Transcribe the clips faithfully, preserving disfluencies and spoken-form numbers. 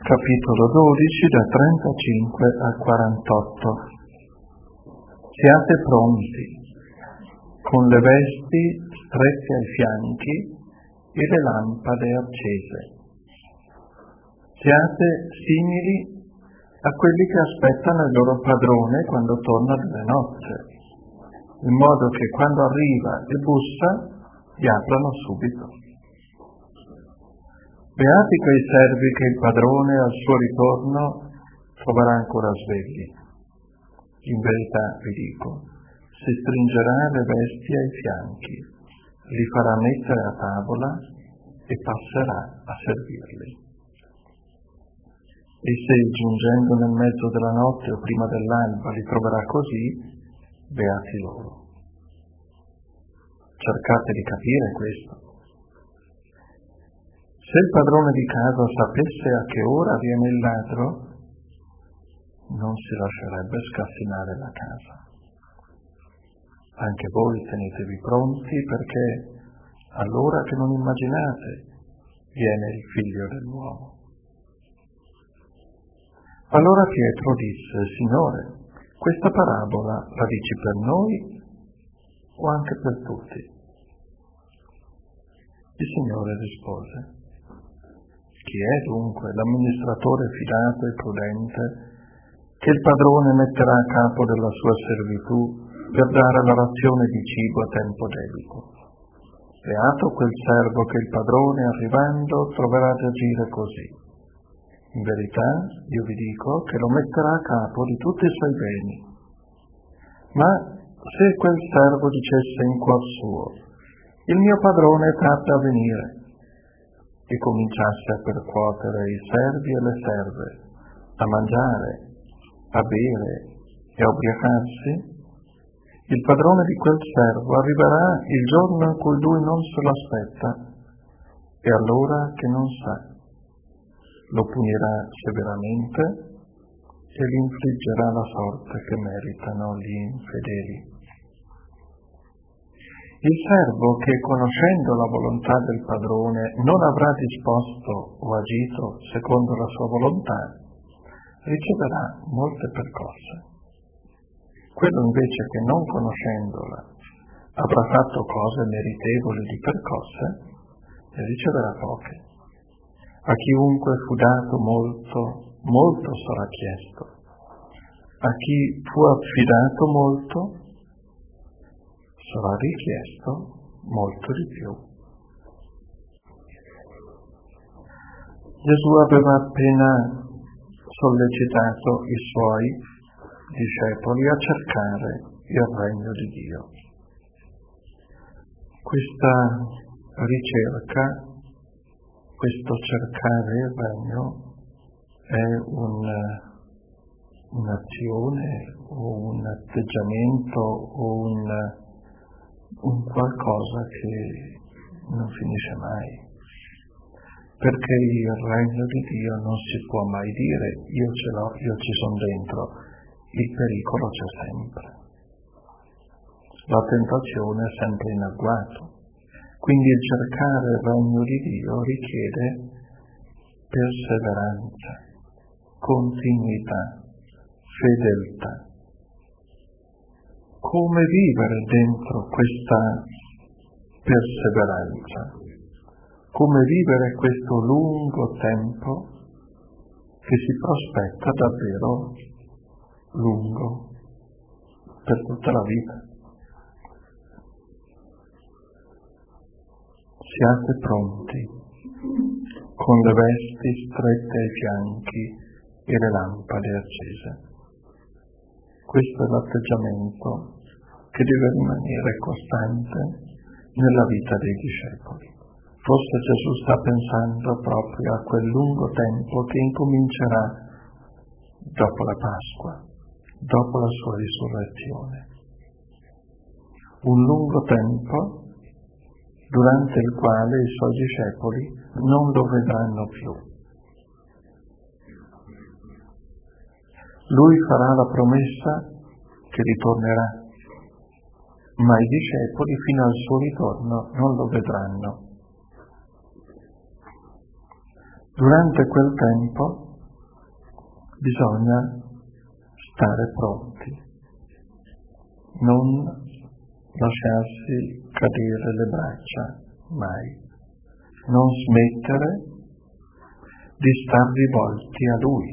Capitolo dodici, da trentacinque a quarantotto. Siate pronti, con le vesti strette ai fianchi e le lampade accese. Siate simili a quelli che aspettano il loro padrone quando torna dalla notte, in modo che quando arriva e bussa gli aprano subito. Beati quei servi che il padrone al suo ritorno troverà ancora svegli. In verità vi dico, si stringerà le vesti ai fianchi, li farà mettere a tavola e passerà a servirli. E se giungendo nel mezzo della notte o prima dell'alba li troverà così, beati loro. Cercate di capire questo. Se il padrone di casa sapesse a che ora viene il ladro, non si lascerebbe scassinare la casa. Anche voi tenetevi pronti, perché all'ora che non immaginate viene il figlio dell'uomo. Allora Pietro disse: Signore, questa parabola la dici per noi o anche per tutti? Il Signore rispose: Chi è dunque l'amministratore fidato e prudente che il padrone metterà a capo della sua servitù per dare la razione di cibo a tempo debito? Beato quel servo che il padrone, arrivando, troverà di agire così. In verità, io vi dico che lo metterà a capo di tutti i suoi beni. Ma se quel servo dicesse in cuor suo: il mio padrone tarda a venire, e cominciasse a percuotere i servi e le serve, a mangiare, a bere e a ubriacarsi, il padrone di quel servo arriverà il giorno in cui lui non se lo aspetta e all'ora che non sa. Lo punirà severamente e gli infliggerà la sorte che meritano gli infedeli. Il servo che, conoscendo la volontà del padrone, non avrà disposto o agito secondo la sua volontà, riceverà molte percosse. Quello invece che, non conoscendola, avrà fatto cose meritevoli di percosse, ne riceverà poche. A chiunque fu dato molto, molto sarà chiesto. A chi fu affidato molto, sarà richiesto molto di più. Gesù aveva appena sollecitato i suoi discepoli a cercare il regno di Dio. Questa ricerca, questo cercare il regno è un, un'azione o un atteggiamento o un un qualcosa che non finisce mai, perché il regno di Dio non si può mai dire io ce l'ho, io ci sono dentro, il pericolo c'è sempre, la tentazione è sempre in agguato, quindi il cercare il regno di Dio richiede perseveranza, continuità, fedeltà. Come vivere dentro questa perseveranza? Come vivere questo lungo tempo che si prospetta davvero lungo per tutta la vita? Siate pronti, con le vesti strette ai fianchi e le lampade accese. Questo è l'atteggiamento che deve rimanere costante nella vita dei discepoli. Forse Gesù sta pensando proprio a quel lungo tempo che incomincerà dopo la Pasqua, dopo la sua risurrezione. Un lungo tempo durante il quale i suoi discepoli non lo vedranno più. Lui farà la promessa che ritornerà, ma i discepoli fino al suo ritorno non lo vedranno. Durante quel tempo bisogna stare pronti, non lasciarsi cadere le braccia, mai, non smettere di star rivolti a Lui.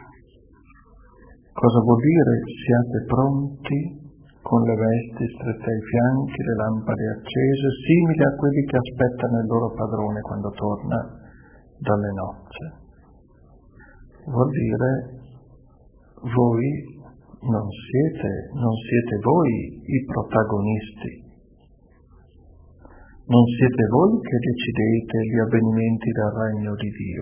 Cosa vuol dire? Siate pronti con le vesti strette ai fianchi, le lampade accese, simili a quelli che aspettano il loro padrone quando torna dalle nozze. Vuol dire voi non siete, non siete voi i protagonisti, non siete voi che decidete gli avvenimenti del regno di Dio.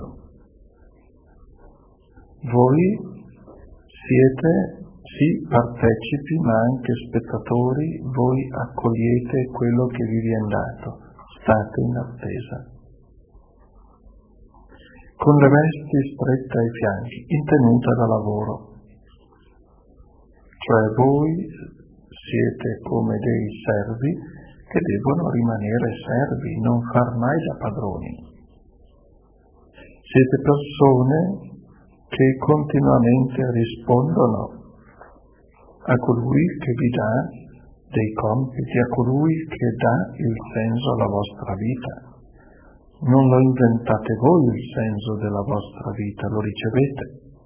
Voi siete sì partecipi ma anche spettatori, voi accogliete quello che vi viene dato, state in attesa. Con le vesti strette ai fianchi, in tenuta da lavoro. Cioè voi siete come dei servi che devono rimanere servi, non far mai da padroni. Siete persone che continuamente rispondono a colui che vi dà dei compiti, a colui che dà il senso alla vostra vita. Non lo inventate voi il senso della vostra vita, lo ricevete.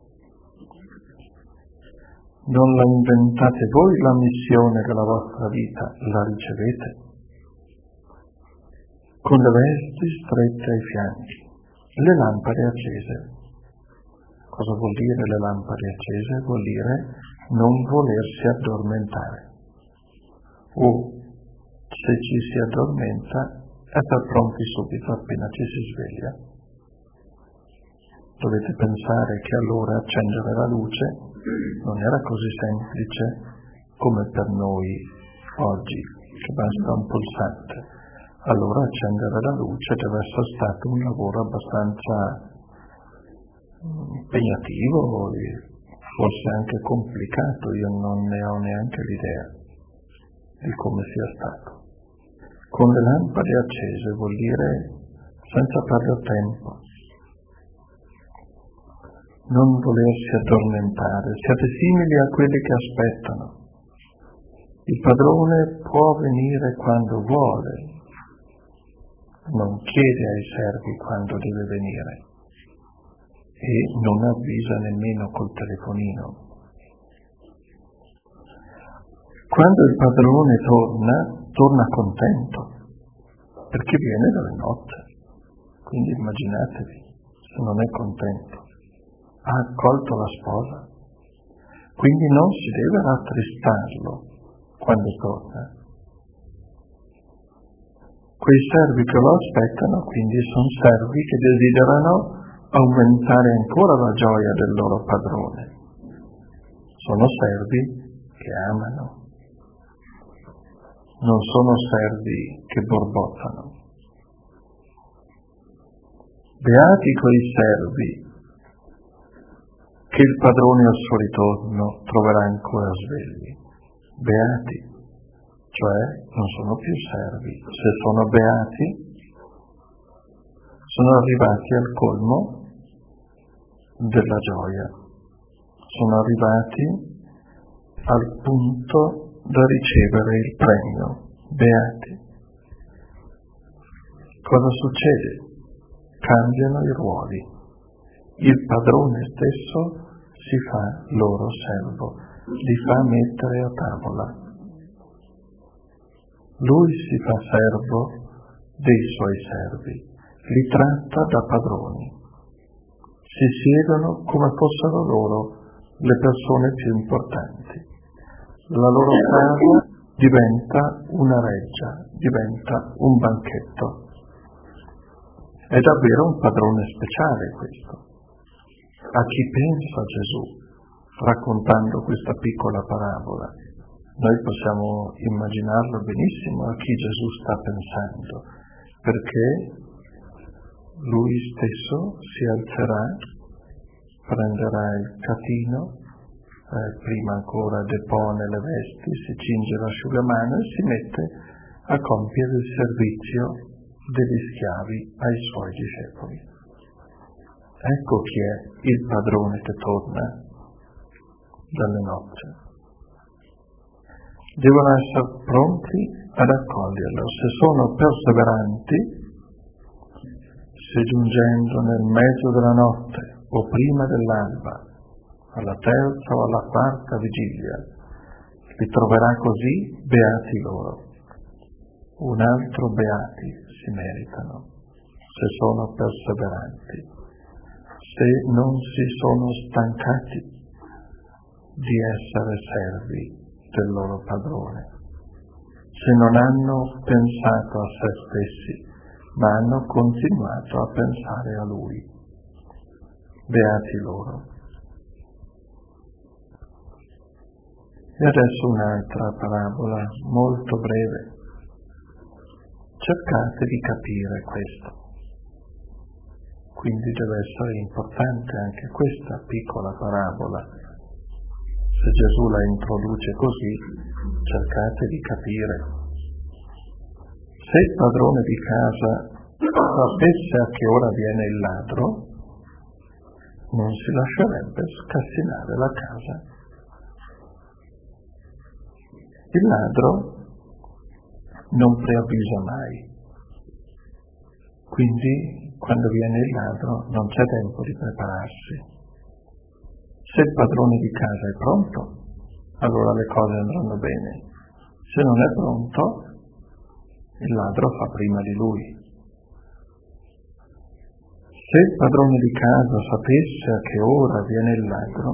Non la inventate voi la missione della vostra vita, la ricevete. Con le vesti strette ai fianchi, le lampade accese. Cosa vuol dire le lampade accese? Vuol dire non volersi addormentare. O se ci si addormenta, essere pronti subito appena ci si sveglia. Dovete pensare che allora accendere la luce non era così semplice come per noi oggi, che basta un pulsante. Allora accendere la luce deve essere stato un lavoro abbastanza impegnativo e forse anche complicato, io non ne ho neanche l'idea di come sia stato. Con le lampade accese vuol dire senza perdere tempo, non volersi addormentare, siate simili a quelli che aspettano. Il padrone può venire quando vuole, non chiede ai servi quando deve venire e non avvisa nemmeno col telefonino. Quando il padrone torna, torna contento, perché viene dalle nozze. Quindi immaginatevi, se non è contento, ha accolto la sposa, quindi non si deve rattristarlo quando torna. Quei servi che lo aspettano, quindi, sono servi che desiderano aumentare ancora la gioia del loro padrone. Sono servi che amano. Non sono servi che borbottano. Beati quei servi che il padrone al suo ritorno troverà ancora svegli. Beati, cioè non sono più servi. Se sono beati, sono arrivati al colmo della gioia. Sono arrivati al punto da ricevere il premio. Beati. Cosa succede? Cambiano i ruoli. Il padrone stesso si fa loro servo, li fa mettere a tavola. Lui si fa servo dei suoi servi, li tratta da padroni. Si siedono come fossero loro le persone più importanti. La loro casa diventa una reggia, diventa un banchetto. È davvero un padrone speciale questo. A chi pensa Gesù raccontando questa piccola parabola? Noi possiamo immaginarlo benissimo a chi Gesù sta pensando, perché lui stesso si alzerà, prenderà il catino, eh, prima ancora depone le vesti, si cinge l'asciugamano e si mette a compiere il servizio degli schiavi ai suoi discepoli. Ecco chi è il padrone che torna dalle nozze. Devono essere pronti ad accoglierlo. Se sono perseveranti, se giungendo nel mezzo della notte o prima dell'alba, alla terza o alla quarta vigilia, li troverà così, beati loro. Un altro beati si meritano, se sono perseveranti, se non si sono stancati di essere servi del loro padrone, se non hanno pensato a se stessi, ma hanno continuato a pensare a Lui. Beati loro. E adesso un'altra parabola molto breve. Cercate di capire questo. Quindi deve essere importante anche questa piccola parabola. Se Gesù la introduce così, cercate di capire. Se il padrone di casa sapesse a che ora viene il ladro, non si lascerebbe scassinare la casa. Il ladro non preavvisa mai, quindi quando viene il ladro non c'è tempo di prepararsi. Se il padrone di casa è pronto, allora le cose andranno bene. Se non è pronto, il ladro fa prima di lui. Se il padrone di casa sapesse a che ora viene il ladro,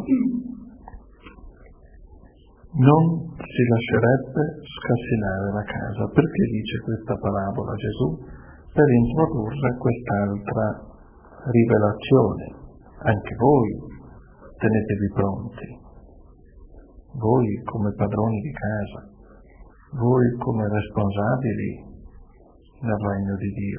non si lascerebbe scassinare la casa. Perché dice questa parabola Gesù? Per introdurre quest'altra rivelazione. Anche voi tenetevi pronti. Voi come padroni di casa, voi come responsabili nel regno di Dio,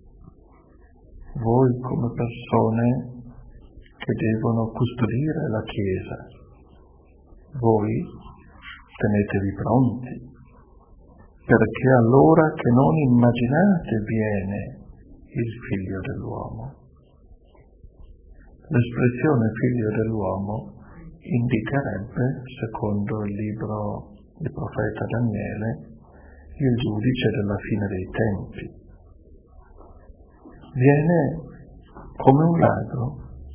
voi come persone che devono custodire la Chiesa, voi tenetevi pronti, perché allora che non immaginate viene il Figlio dell'uomo. L'espressione Figlio dell'uomo indicherebbe, secondo il libro del profeta Daniele, il giudice della fine dei tempi. Viene come un ladro.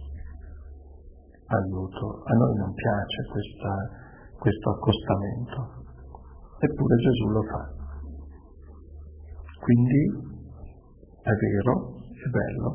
Aiuto, a noi non piace questa, questo accostamento, eppure Gesù lo fa. Quindi è vero, è bello.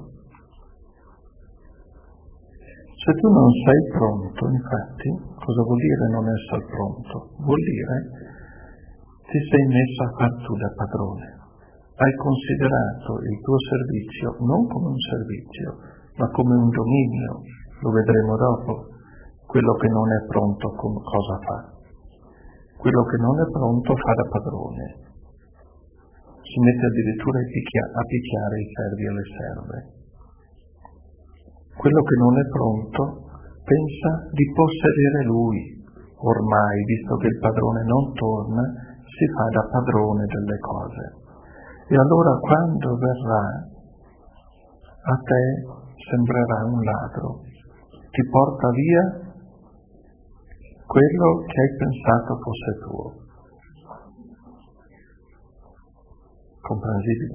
Se tu non sei pronto, infatti, cosa vuol dire non essere pronto? Vuol dire ti sei messo a far tu da padrone. Hai considerato il tuo servizio non come un servizio, ma come un dominio. Lo vedremo dopo. Quello che non è pronto cosa fa? Quello che non è pronto fa da padrone. Si mette addirittura a, picchia, a picchiare i servi e le serve. Quello che non è pronto pensa di possedere lui. Ormai, visto che il padrone non torna, si fa da padrone delle cose. E allora quando verrà, a te sembrerà un ladro. Ti porta via quello che hai pensato fosse tuo. Comprensibile?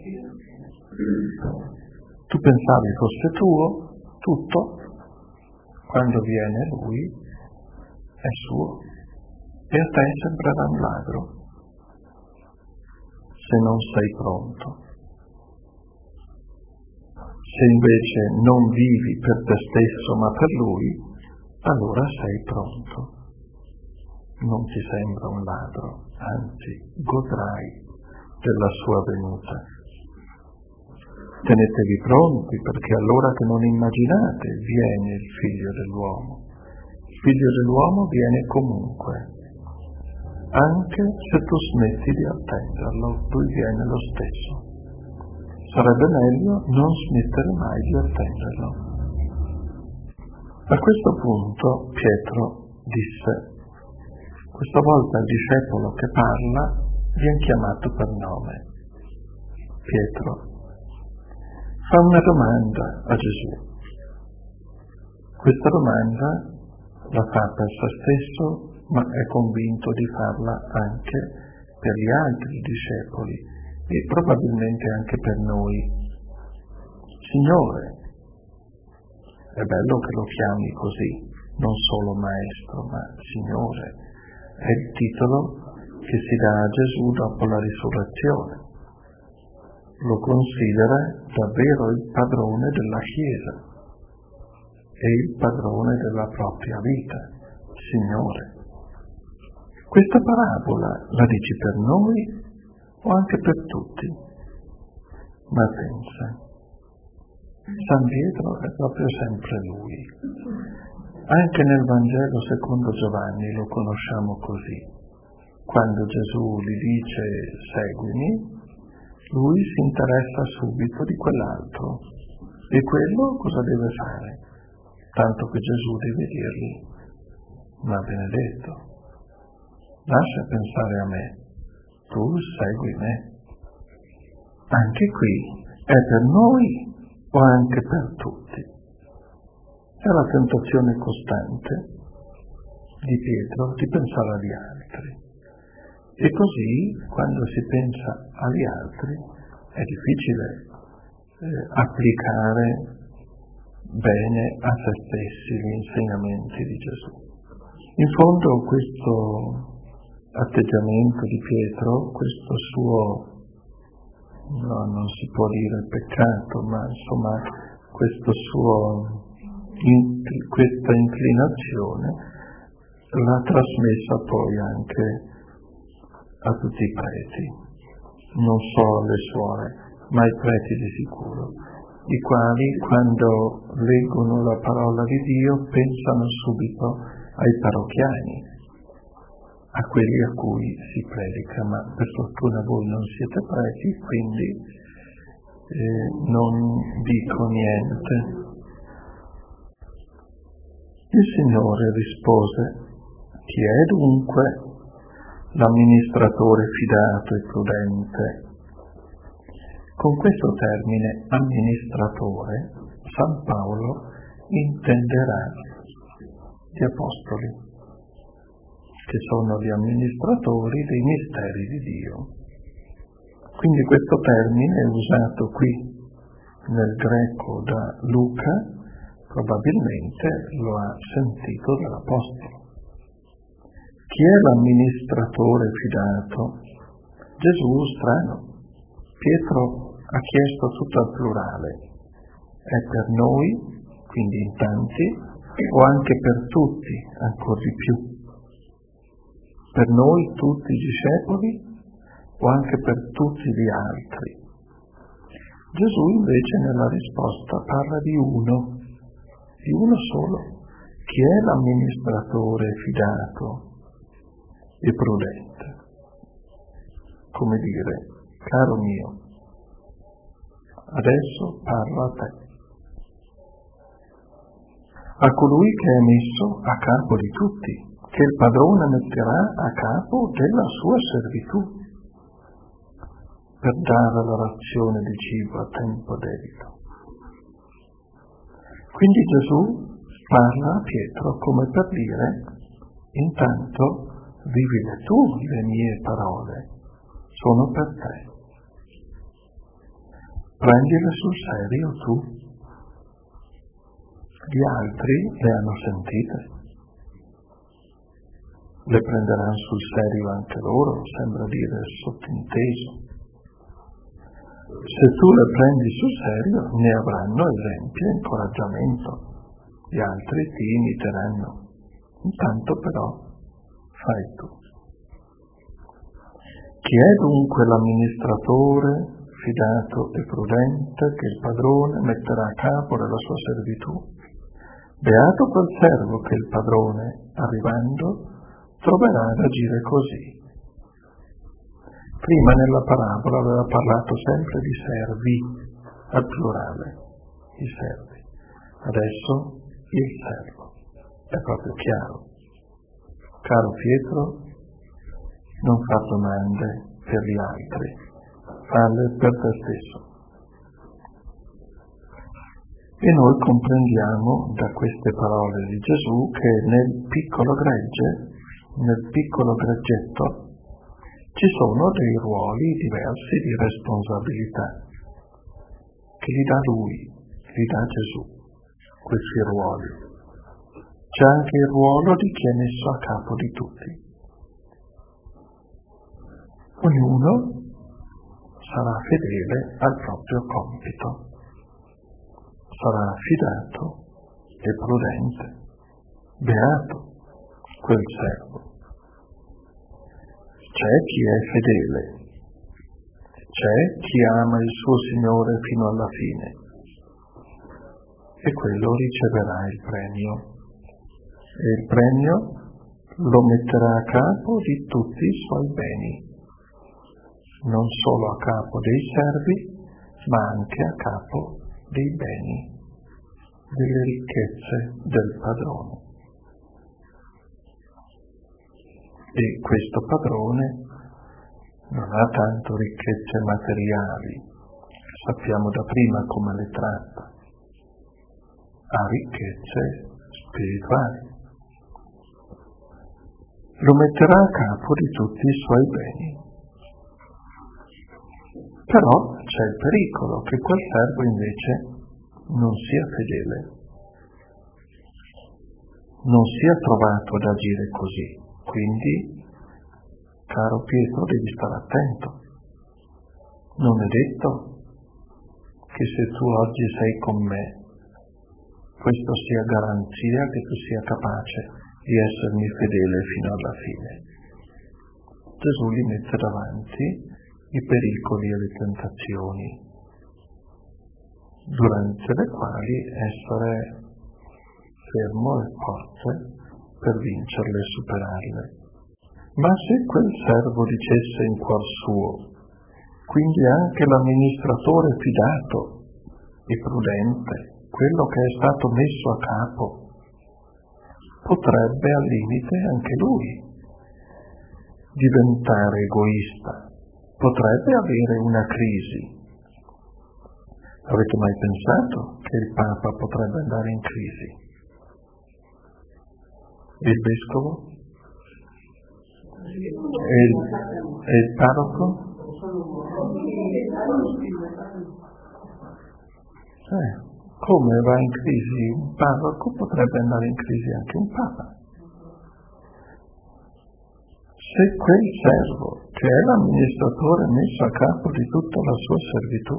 Tu pensavi fosse tuo, tutto, quando viene lui, è suo, e a te sembrerà un ladro, se non sei pronto. Se invece non vivi per te stesso ma per lui, allora sei pronto. Non ti sembra un ladro, anzi godrai della sua venuta. Tenetevi pronti, perché allora che non immaginate viene il Figlio dell'uomo. Il Figlio dell'uomo viene comunque. Anche se tu smetti di attenderlo, lui viene lo stesso. Sarebbe meglio non smettere mai di attenderlo. A questo punto Pietro disse: questa volta il discepolo che parla viene chiamato per nome. Pietro fa una domanda a Gesù. Questa domanda la fa per se stesso, ma è convinto di farla anche per gli altri discepoli e probabilmente anche per noi. Signore, è bello che lo chiami così, non solo maestro, ma Signore, è il titolo che si dà a Gesù dopo la risurrezione. Lo considera davvero il padrone della Chiesa e il padrone della propria vita, Signore. Questa parabola la dici per noi o anche per tutti? Ma pensa, San Pietro è proprio sempre lui. Anche nel Vangelo secondo Giovanni lo conosciamo così. Quando Gesù gli dice seguimi, lui si interessa subito di quell'altro. E quello cosa deve fare? Tanto che Gesù deve dirgli, ma Benedetto, lascia pensare a me, tu segui me. Anche qui è per noi o anche per tutti? È la tentazione costante di Pietro di pensare agli altri. E così, quando si pensa agli altri, è difficile eh, applicare bene a se stessi gli insegnamenti di Gesù. In fondo questo atteggiamento di Pietro, questo suo, no, non si può dire peccato, ma insomma questo suo, in, questa inclinazione l'ha trasmessa poi anche a tutti i preti, non solo alle suore, ma ai preti di sicuro, i quali quando leggono la parola di Dio pensano subito ai parrocchiani, a quelli a cui si predica, ma per fortuna voi non siete preti, quindi eh, non dico niente. Il Signore rispose, chi è dunque l'amministratore fidato e prudente? Con questo termine amministratore San Paolo intenderà gli apostoli, che sono gli amministratori dei misteri di Dio. Quindi questo termine è usato qui nel greco da Luca, probabilmente lo ha sentito dall'apostolo. Chi è l'amministratore fidato? Gesù, strano. Pietro ha chiesto tutto al plurale. È per noi, quindi in tanti, o anche per tutti, ancora di più? Per noi tutti i discepoli o anche per tutti gli altri? Gesù invece nella risposta parla di uno, di uno solo. Chi è l'amministratore fidato e prudente? Come dire, caro mio, adesso parlo a te. A colui che è messo a capo di tutti, che il padrone metterà a capo della sua servitù, per dare la razione di cibo a tempo debito. Quindi Gesù parla a Pietro come per dire, intanto vivile tu le mie parole, sono per te. Prendile sul serio tu. Gli altri le hanno sentite. Le prenderanno sul serio anche loro, sembra dire sottinteso. Se tu le prendi sul serio, ne avranno esempio e incoraggiamento. Gli altri ti imiteranno. Intanto però fai tu. Chi è dunque l'amministratore fidato e prudente che il padrone metterà a capo della sua servitù? Beato quel servo che il padrone, arrivando, troverà ad agire così. Prima nella parabola aveva parlato sempre di servi, al plurale, i servi. Adesso il servo. È proprio chiaro. Caro Pietro, non fa domande per gli altri, falle per te stesso. E noi comprendiamo da queste parole di Gesù che nel piccolo gregge, nel piccolo greggetto, ci sono dei ruoli diversi di responsabilità che li dà Lui, li dà Gesù, questi ruoli. C'è anche il ruolo di chi è messo a capo di tutti. Ognuno sarà fedele al proprio compito, sarà affidato e prudente, beato quel servo. C'è chi è fedele, c'è chi ama il suo Signore fino alla fine e quello riceverà il premio. E il premio lo metterà a capo di tutti i suoi beni, non solo a capo dei servi, ma anche a capo dei beni, delle ricchezze del padrone. E questo padrone non ha tanto ricchezze materiali, sappiamo da prima come le tratta, ha ricchezze spirituali. Lo metterà a capo di tutti i suoi beni. Però c'è il pericolo che quel servo invece non sia fedele, non sia trovato ad agire così. Quindi, caro Pietro, devi stare attento. Non è detto che se tu oggi sei con me, questo sia garanzia che tu sia capace di essermi fedele fino alla fine. Gesù gli mette davanti i pericoli e le tentazioni, durante le quali essere fermo e forte per vincerle e superarle. Ma se quel servo dicesse in cuor suo, quindi anche l'amministratore fidato e prudente, quello che è stato messo a capo, potrebbe al limite anche lui diventare egoista, potrebbe avere una crisi. Avete mai pensato che il Papa potrebbe andare in crisi? E il Vescovo? E il, e il Parroco? Eh, come va in crisi un Parroco, potrebbe andare in crisi anche un Papa. Se quel servo, che è l'amministratore messo a capo di tutta la sua servitù,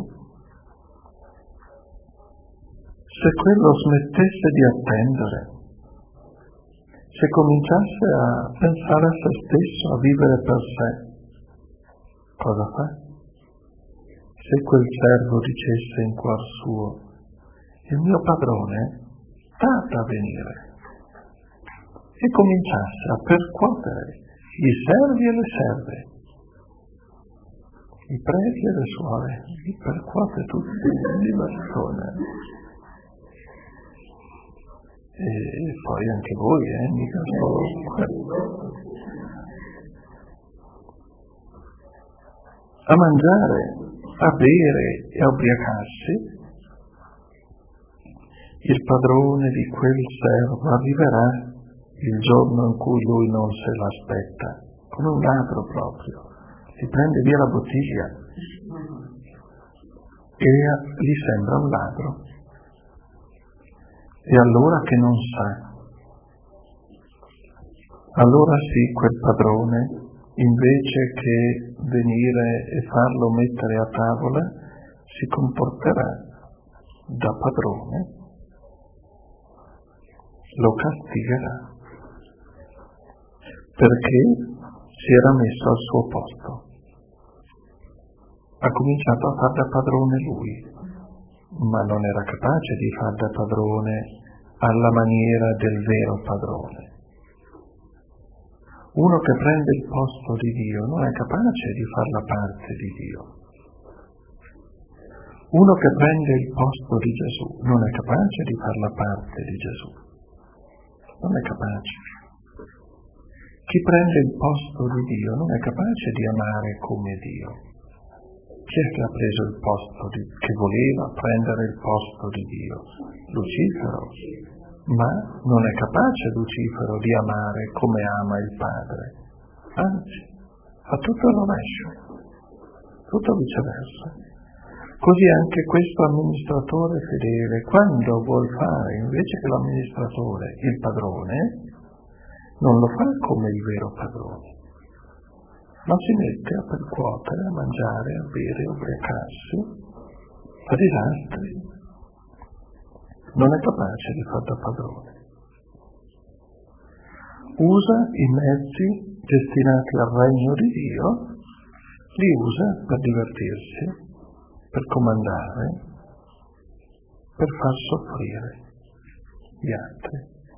se quello smettesse di attendere, se cominciasse a pensare a se stesso, a vivere per sé, cosa fa? Se quel servo dicesse in cuor suo, il mio padrone tarda a venire, e cominciasse a percuotere i servi e le serve, i preti e le suore, li percuote tutti di bastone. E poi anche voi, eh, mica solo a mangiare, a bere e a ubriacarsi, il padrone di quel servo arriverà il giorno in cui lui non se l'aspetta, come un ladro proprio, si prende via la bottiglia e gli sembra un ladro. E allora che non sa, allora sì, quel padrone, invece che venire e farlo mettere a tavola, si comporterà da padrone, lo castigherà, perché si era messo al suo posto. Ha cominciato a far da padrone lui, ma non era capace di far da padrone alla maniera del vero padrone. Uno che prende il posto di Dio non è capace di far la parte di Dio. Uno che prende il posto di Gesù non è capace di far la parte di Gesù. Non è capace. Chi prende il posto di Dio non è capace di amare come Dio. Chi è che ha preso il posto di, che voleva prendere il posto di Dio? Lucifero. Ma non è capace Lucifero di amare come ama il Padre. Anzi, fa tutto il rovescio, tutto viceversa. Così anche questo amministratore fedele, quando vuol fare invece che l'amministratore il padrone, non lo fa come il vero padrone, ma si mette a percuotere, a mangiare, a bere, a ubriacarsi, fa disastri. Non è capace di fare da padrone. Usa i mezzi destinati al regno di Dio, li usa per divertirsi, per comandare, per far soffrire gli altri.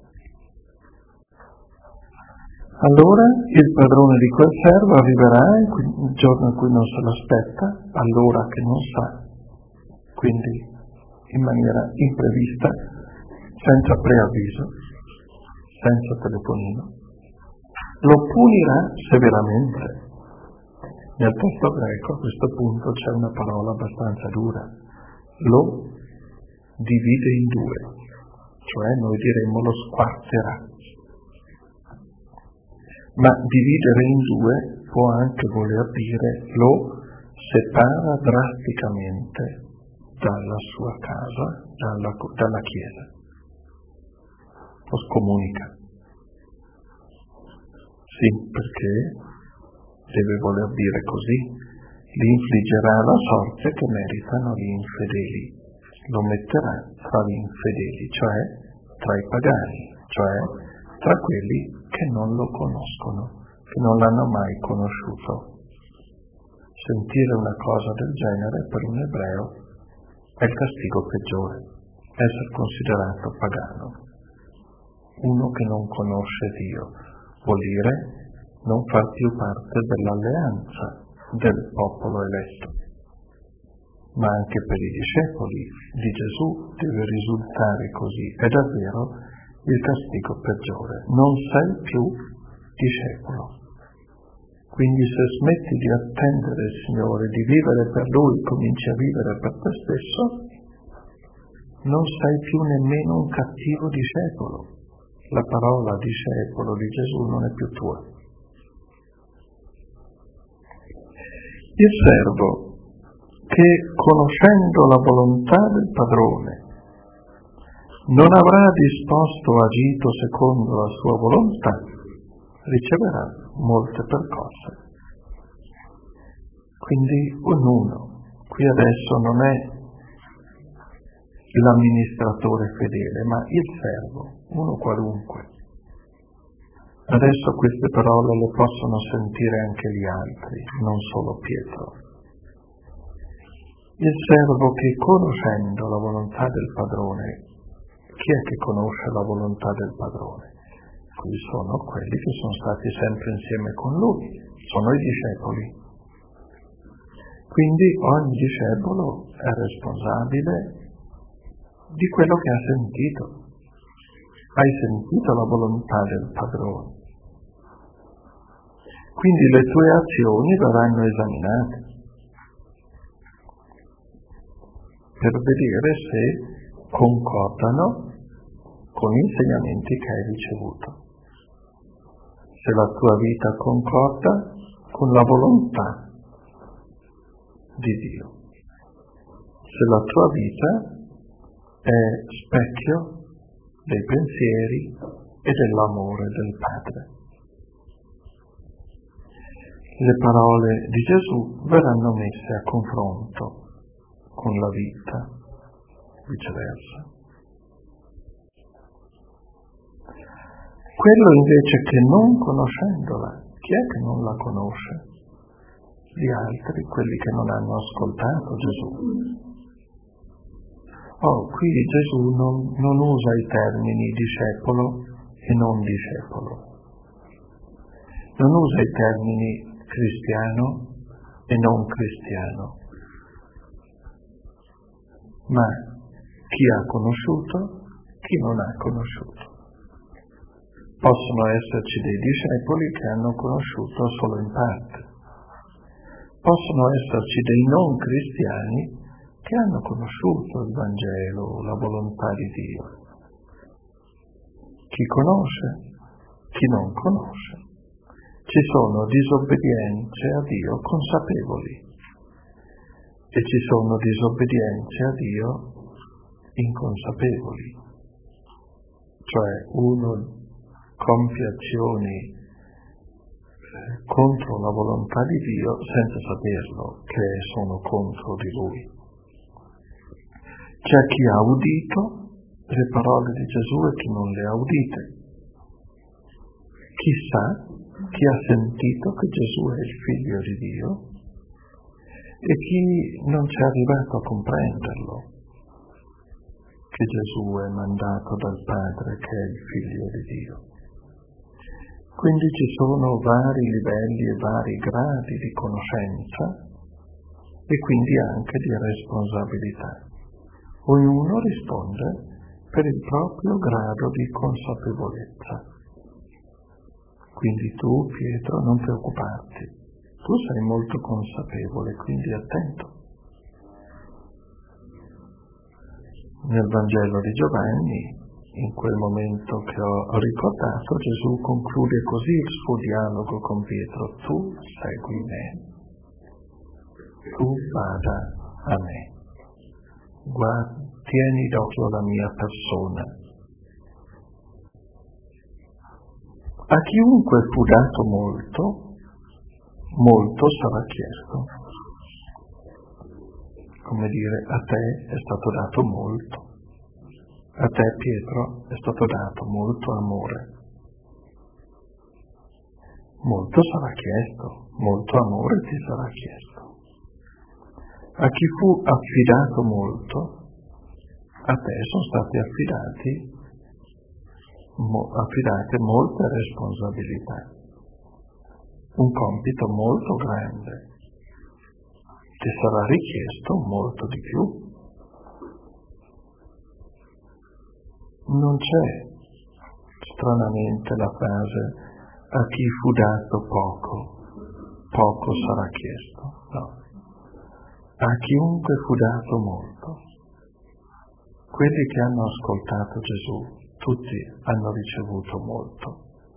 Allora il padrone di quel servo arriverà il giorno in cui non se l'aspetta, all'ora che non sa, quindi in maniera imprevista, senza preavviso, senza telefonino, lo punirà severamente. Nel testo greco a questo punto c'è una parola abbastanza dura, lo divide in due, cioè noi diremmo lo squarterà. Ma dividere in due può anche voler dire lo separa drasticamente dalla sua casa, dalla, dalla Chiesa, lo scomunica. Sì, perché deve voler dire così, gli infliggerà la sorte che meritano gli infedeli, lo metterà tra gli infedeli, cioè tra i pagani, cioè tra quelli che non lo conoscono, che non l'hanno mai conosciuto. Sentire una cosa del genere per un ebreo è il castigo peggiore, essere considerato pagano. Uno che non conosce Dio vuol dire non far più parte dell'alleanza del popolo eletto. Ma anche per i discepoli di Gesù deve risultare così, è davvero il castigo peggiore. Non sei più discepolo. Quindi se smetti di attendere il Signore, di vivere per Lui, cominci a vivere per te stesso, non sei più nemmeno un cattivo discepolo. La parola discepolo di Gesù non è più tua. Il servo che, conoscendo la volontà del padrone, non avrà disposto o agito secondo la sua volontà, riceverà molte percosse. Quindi ognuno, qui adesso non è l'amministratore fedele, ma il servo, uno qualunque. Adesso queste parole le possono sentire anche gli altri, non solo Pietro. Il servo che, conoscendo la volontà del padrone, chi è che conosce la volontà del padrone? Qui sono quelli che sono stati sempre insieme con lui, sono i discepoli. Quindi ogni discepolo è responsabile di quello che ha sentito. Hai sentito la volontà del padrone. Quindi le tue azioni verranno esaminate per vedere se concordano con gli insegnamenti che hai ricevuto. Se la tua vita concorda con la volontà di Dio. Se la tua vita è specchio dei pensieri e dell'amore del Padre. Le parole di Gesù verranno messe a confronto con la vita, viceversa. Quello invece che non conoscendola, chi è che non la conosce? Gli altri, quelli che non hanno ascoltato Gesù. Oh, qui Gesù non, non usa i termini discepolo e non discepolo. Non usa i termini cristiano e non cristiano. Ma chi ha conosciuto, chi non ha conosciuto. Possono esserci dei discepoli che hanno conosciuto solo in parte. possono esserci dei non cristiani che hanno conosciuto il Vangelo, la volontà di Dio. Chi conosce, chi non conosce. Ci sono disobbedienze a Dio consapevoli e ci sono disobbedienze a Dio inconsapevoli. Cioè uno compie azioni contro la volontà di Dio senza saperlo che sono contro di Lui. C'è chi ha udito le parole di Gesù e chi non le ha udite. Chi sa, chi ha sentito che Gesù è il Figlio di Dio e chi non ci è arrivato a comprenderlo, che Gesù è mandato dal Padre che è il Figlio di Dio. Quindi ci sono vari livelli e vari gradi di conoscenza e quindi anche di responsabilità. Ognuno risponde per il proprio grado di consapevolezza. Quindi tu, Pietro, non preoccuparti, tu sei molto consapevole, quindi attento. Nel Vangelo di Giovanni, in quel momento che ho ricordato, Gesù conclude così il suo dialogo con Pietro: tu segui me, tu vada a me, guarda, tieni d'occhio la mia persona. A chiunque fu dato molto, molto sarà chiesto. Come dire, a te è stato dato molto. A te, Pietro, è stato dato molto amore. Molto sarà chiesto, molto amore ti sarà chiesto. A chi fu affidato molto, a te sono stati affidati, mo, affidate molte responsabilità. Un compito molto grande. Ti sarà richiesto molto di più. Non c'è stranamente la frase a chi fu dato poco, poco sarà chiesto. No. A chiunque fu dato molto. Quelli che hanno ascoltato Gesù, tutti hanno ricevuto molto.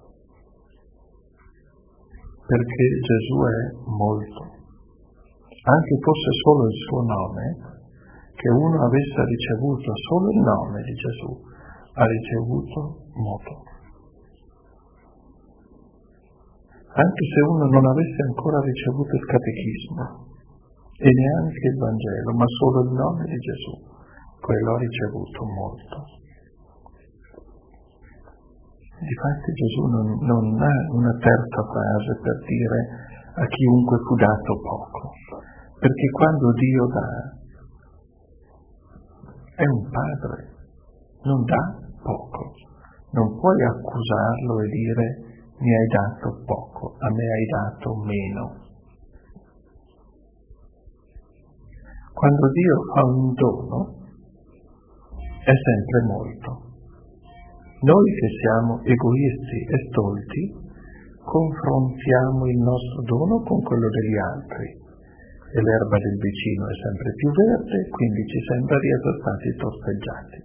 Perché Gesù è molto. Anche fosse solo il suo nome, che uno avesse ricevuto solo il nome di Gesù, ha ricevuto molto. Anche se uno non avesse ancora ricevuto il catechismo e neanche il Vangelo, ma solo il nome di Gesù, quello ha ricevuto molto. Difatti Gesù non, non ha una terza frase per dire a chiunque fu dato poco, perché quando Dio dà, è un padre, non dà poco. Non puoi accusarlo e dire mi hai dato poco, a me hai dato meno. Quando Dio fa un dono, è sempre molto. Noi che siamo egoisti e stolti, confrontiamo il nostro dono con quello degli altri e l'erba del vicino è sempre più verde, quindi ci sembra di essere stati torseggiati.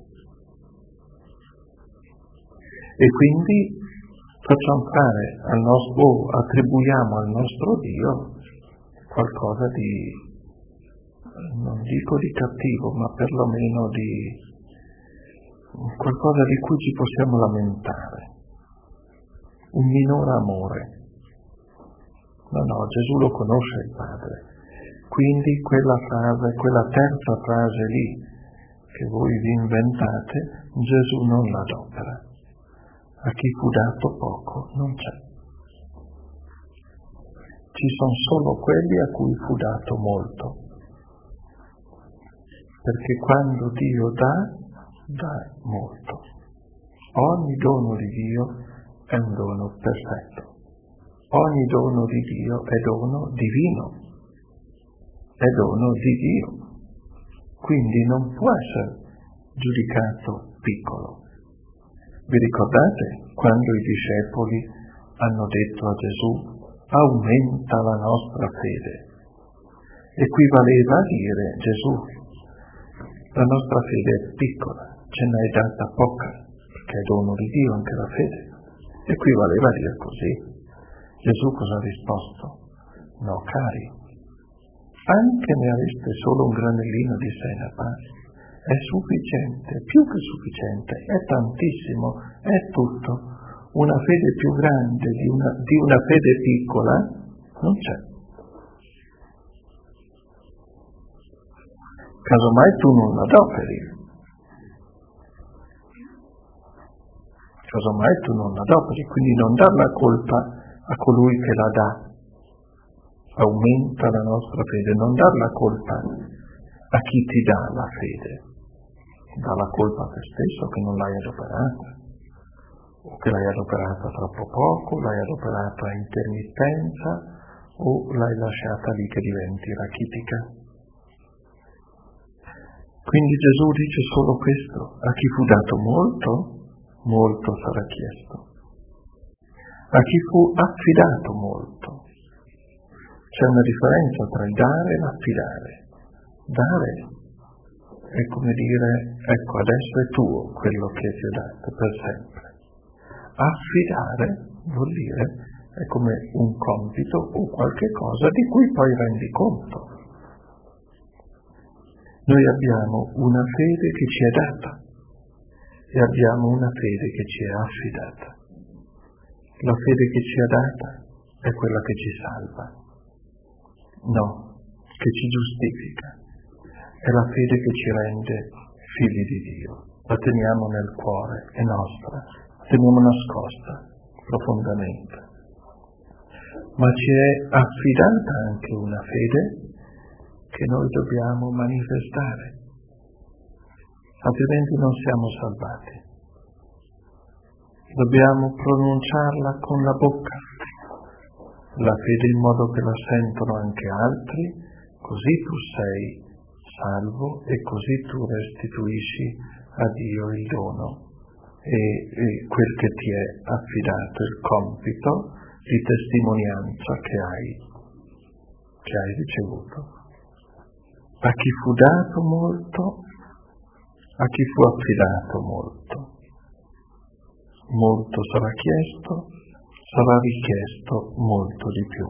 E quindi facciamo fare al nostro, o attribuiamo al nostro Dio qualcosa di, non dico di cattivo, ma perlomeno di qualcosa di cui ci possiamo lamentare, un minore amore. No, no, Gesù lo conosce il Padre, quindi quella frase, quella terza frase lì che voi vi inventate, Gesù non l'adopera. A chi fu dato poco non c'è. Ci sono solo quelli a cui fu dato molto, perché quando Dio dà, dà molto. Ogni dono di Dio è un dono perfetto. Ogni dono di Dio è dono divino, è dono di Dio. Quindi non può essere giudicato piccolo. Vi ricordate quando i discepoli hanno detto a Gesù: aumenta la nostra fede? equivaleva a dire: Gesù, la nostra fede è piccola, ce n'hai data poca, perché è dono di Dio anche la fede. Equivaleva a dire così. Gesù cosa ha risposto? No, cari, anche ne aveste solo un granellino di senape, è sufficiente, più che sufficiente, è tantissimo, è tutto. Una fede più grande di una, di una fede piccola non c'è. Casomai tu non l'adoperi, casomai tu non l'adoperi, quindi non dar la colpa a colui che la dà, aumenta la nostra fede, non dar la colpa a chi ti dà la fede, dà la colpa a te stesso che non l'hai adoperata, o che l'hai adoperata troppo poco, l'hai adoperata a intermittenza, o l'hai lasciata lì che diventi rachitica. Quindi Gesù dice solo questo: a chi fu dato molto, molto sarà chiesto. A chi fu affidato molto. C'è una differenza tra il dare e l'affidare. Dare è come dire: ecco, adesso è tuo quello che ti ho dato per sempre. Affidare vuol dire è come un compito o qualche cosa di cui poi rendi conto. Noi abbiamo una fede che ci è data e abbiamo una fede che ci è affidata. La fede che ci è data è quella che ci salva, no, che ci giustifica. È la fede che ci rende figli di Dio. La teniamo nel cuore, è nostra, la teniamo nascosta profondamente. Ma ci è affidata anche una fede che noi dobbiamo manifestare, altrimenti non siamo salvati. Dobbiamo pronunciarla con la bocca, la fede in modo che la sentono anche altri, così tu sei salvo e così tu restituisci a Dio il dono e, e quel che ti è affidato, il compito di testimonianza che hai, che hai ricevuto. A chi fu dato molto, a chi fu affidato molto. Molto sarà chiesto, sarà richiesto molto di più.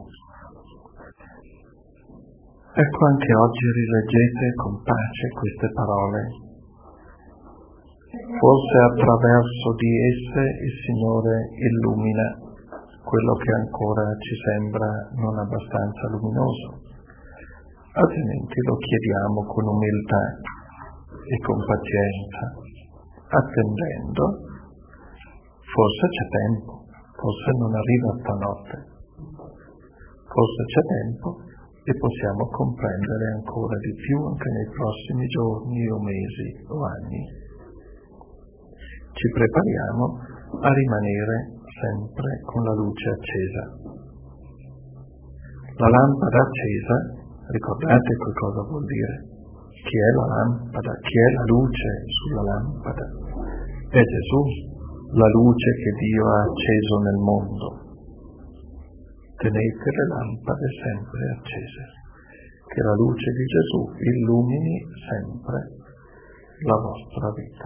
Ecco, anche oggi rileggete con pace queste parole. Forse attraverso di esse il Signore illumina quello che ancora ci sembra non abbastanza luminoso. Altrimenti lo chiediamo con umiltà e con pazienza, attendendo. Forse c'è tempo, forse non arriva stanotte, forse c'è tempo e possiamo comprendere ancora di più anche nei prossimi giorni o mesi o anni. Ci prepariamo a rimanere sempre con la luce accesa. La lampada accesa, ricordate che cosa vuol dire? Chi è la lampada? Chi è la luce sulla lampada? È Gesù, la luce che Dio ha acceso nel mondo. Tenete le lampade sempre accese, che la luce di Gesù illumini sempre la vostra vita.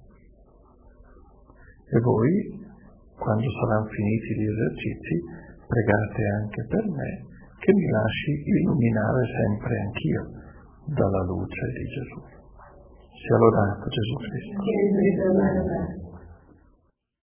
E voi, quando saranno finiti gli esercizi, pregate anche per me che mi lasci illuminare sempre anch'io dalla luce di Gesù. Sia lodato Gesù Cristo.